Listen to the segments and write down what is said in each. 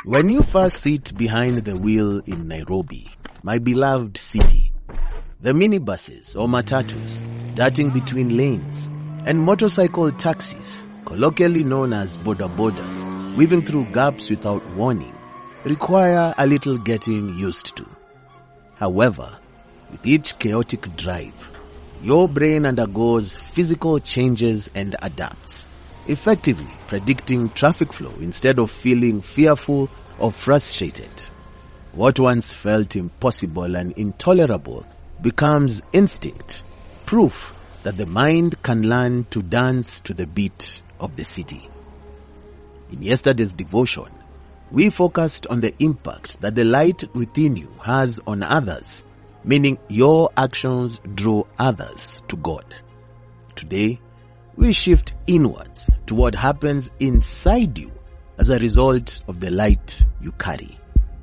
When you first sit behind the wheel in Nairobi, my beloved city, the minibuses or matatus darting between lanes and motorcycle taxis, colloquially known as border borders, weaving through gaps without warning, require a little getting used to. However, with each chaotic drive, your brain undergoes physical changes and adapts, effectively predicting traffic flow instead of feeling fearful or frustrated. What once felt impossible and intolerable becomes instinct, proof that the mind can learn to dance to the beat of the city. In yesterday's devotion, we focused on the impact that the light within you has on others, meaning your actions draw others to God. Today, we shift inwards to what happens inside you as a result of the light you carry.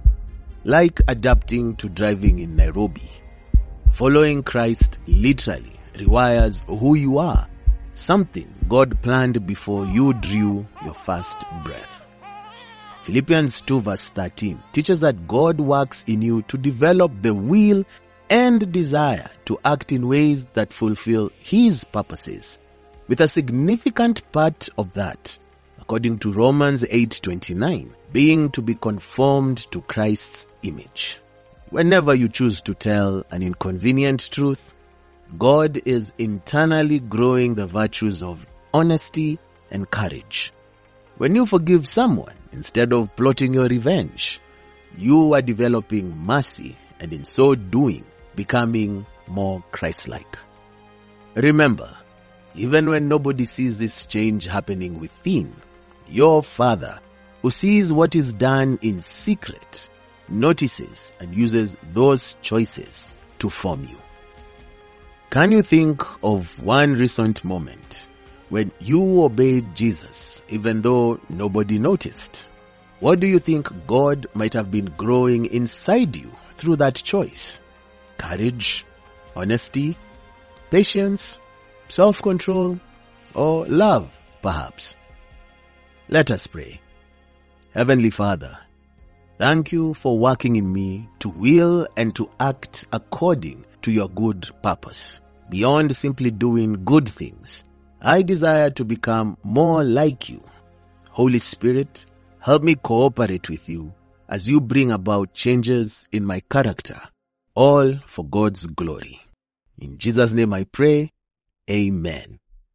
Like adapting to driving in Nairobi, following Christ literally rewires who you are, something God planned before you drew your first breath. Philippians 2 verse 13 teaches that God works in you to develop the will and desire to act in ways that fulfill His purposes, with a significant part of that, according to Romans 8:29, being to be conformed to Christ's image. Whenever you choose to tell an inconvenient truth, God is internally growing the virtues of honesty and courage. When you forgive someone instead of plotting your revenge, you are developing mercy and in so doing, becoming more Christ-like. Remember, even when nobody sees this change happening within, your Father, who sees what is done in secret, notices and uses those choices to form you. Can you think of one recent moment when you obeyed Jesus even though nobody noticed? What do you think God might have been growing inside you through that choice? Courage, honesty, patience, self-control, or love, perhaps? Let us pray. Heavenly Father, thank you for working in me to will and to act according to your good purpose. Beyond simply doing good things, I desire to become more like you. Holy Spirit, help me cooperate with you as you bring about changes in my character, all for God's glory. In Jesus' name I pray, Amen.